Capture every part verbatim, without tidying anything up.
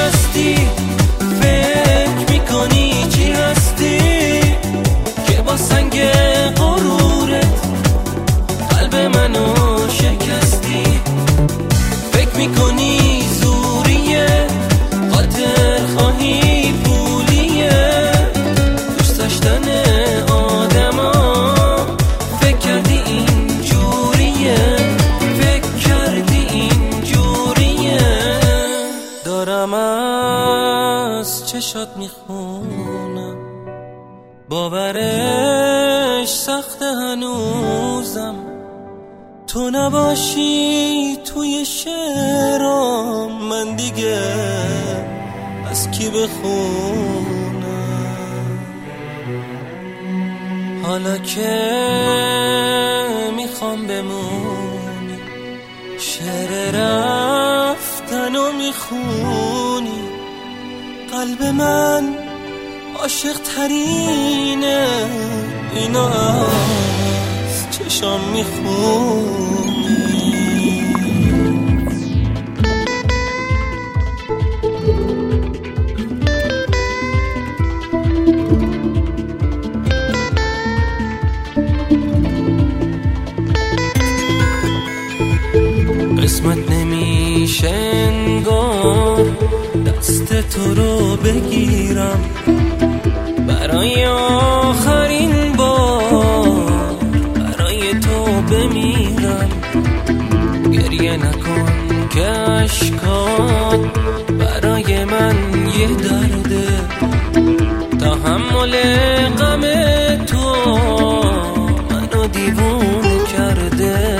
شکستی، فکر میکنی چی هستی که با سنگ غرورت قلب منو شکستی. فکر میکنی زوریه، خاطر خواهی پولیه، دوست داشتن آدما فکر کردی این جوریه، فکر کردی این جوریه. دارم از چشات میخونم، باورش سخت هنوزم، تو نباشی توی شعرام من دیگه از کی بخونم. حالا که میخوام بمونی، شعر رفتنو میخونی، قلب من عاشق ترینه، اینا از چشام میخونی. قسمت نمیشه انگار دست تو رو بگیرم، برای آخرین بار برای تو بمیرم. گریه نکن که اشکات برای من یه درده، تحمل غم تو منو دیوونه کرده.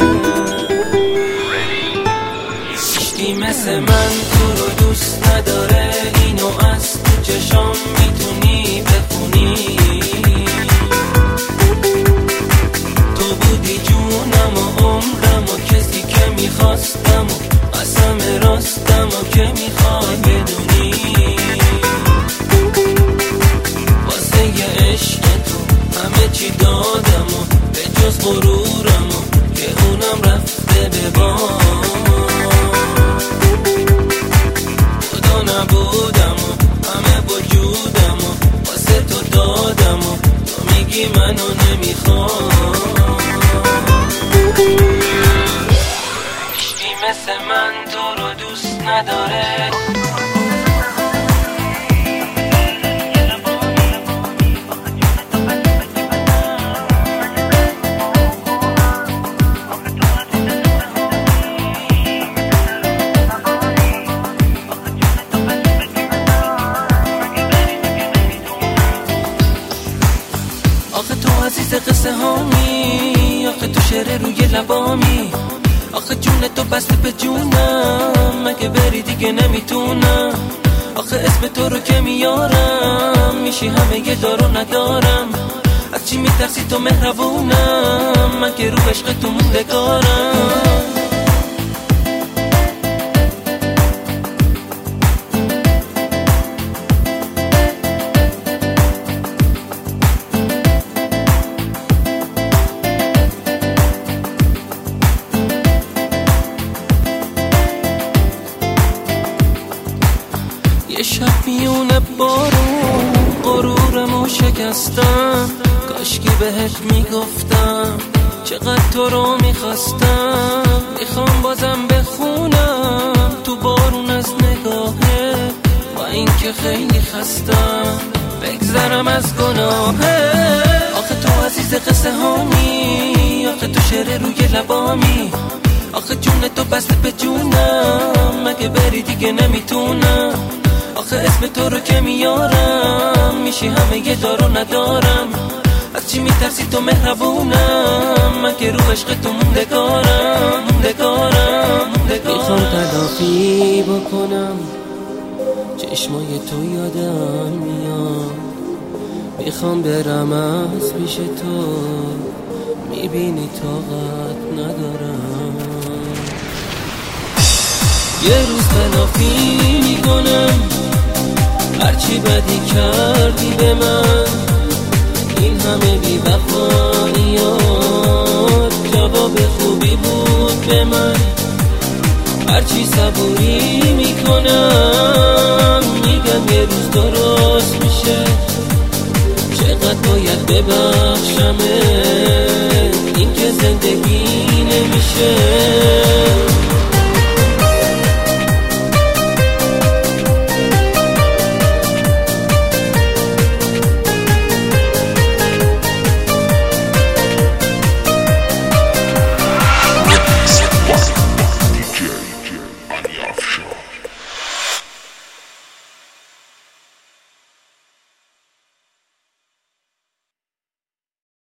هیچکی مثل من تو رو دوست نداره، اینو از تو چشام میتونی بخونی. تو بودی جونم و عمرم و کسی که میخواستم و قسم راستم و که میخوای بدونی. واسه یه عشق تو همه چی دادم و به جز غرورم و که اونم رفته به بام. نبودم و همه وجودم و واسه تو دادم و تو میگی منو نمیخوام. هیچکی مثل من تو رو دوست نداره. آخه تو عزیز قصه هامی، آخه تو شعر روی لبامی، آخه جون تو بسته به جونم، مگه بری دیگه نمیتونم. آخه اسم تو رو که میارم میشی همه یه دارو ندارم. از چی میترسی تو مهربونم، من که رو عشق تو موندگارم. یه شب میونه بارون غرورمو شکستم، کاشکی بهت میگفتم چقدر تو رو میخواستم. میخوام بازم بخونم تو بارون از نگاهه، با این که خیلی خستم بگذرم از گناهه. آخه تو عزیز قصه هامی، آخه تو شعر روی لبامی، آخه جون تو بسته به جونم، مگه بری دیگه نمیتونم. آخه اسم تو رو که میارم میشی همه یه دارو ندارم. از چی میترسی تو مهربونم، من که رو عشق تو موندگارم موندگارم موندگارم. میخوام تلافی بکنم چشمای تو یادم میاد، میخوام برم از پیش تو، میبینی طاقت ندارم. یه روز تلافی میکنم هرچی بدی کردی به من، این همه بی وفاییات جواب خوبی بود به من. هرچی صبوری میکنم میگم یه روز درست میشه. چقدر باید ببخشمه این که زندگی نمیشه.